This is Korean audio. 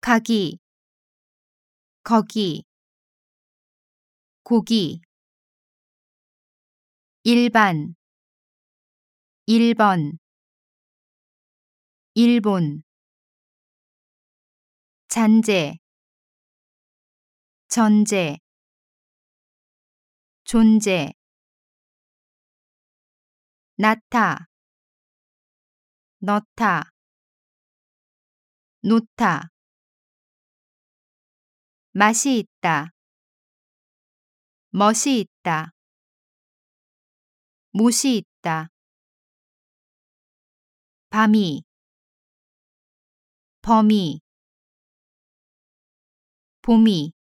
가기, 거기, 고기, 일반, 1번, 일본, 잔재, 전재, 존재, 낳다, 넣다, 놓다, 맛이 있다, 멋이 있다, 못이 있다, 밤이, 범위, 봄이,